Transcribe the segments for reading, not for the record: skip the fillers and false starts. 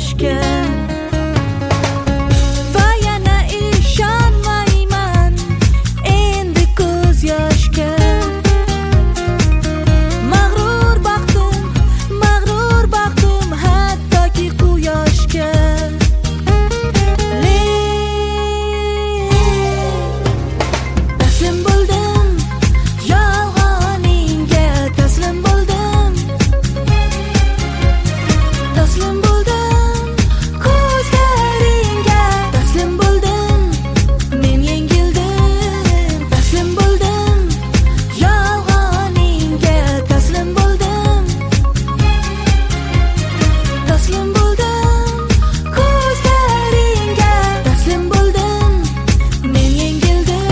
yoshga va yana ishonmayman endi ko'z yoshga. Mag'rur baxtim hattoki quyoshga. Taslim bo'ldim yolg'oningga, taslim bo'ldim. Taslim bo'ldim ko'zlaringga, taslim bo'ldim. Men yengildim, taslim bo'ldim yolg'oningga, taslim bo'ldim. Taslim bo'ldim ko'zlaringga, taslim bo'ldim. Men yengildim.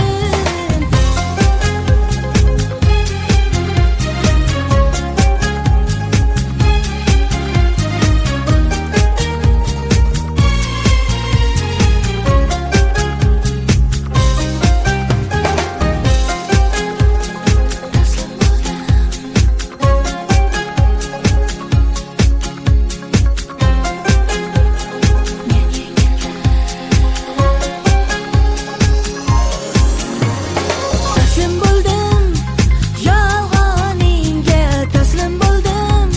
Taslim bo'ldim yolg'oningga, taslim bo'ldim.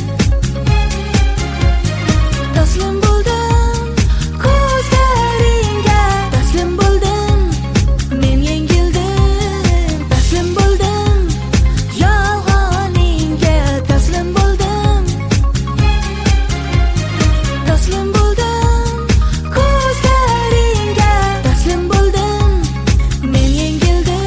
Taslim bo'ldim ko'zlaringga, taslim bo'ldim. Men yengildim, taslim bo'ldim yolg'oningga, taslim bo'ldim. Taslim bo'ldim ko'zlaringga, taslim bo'ldim. Men yengildim.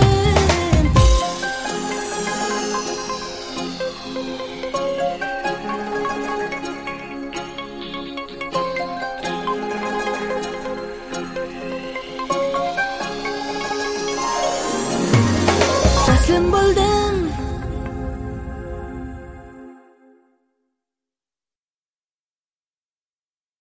Taslim bo'ldim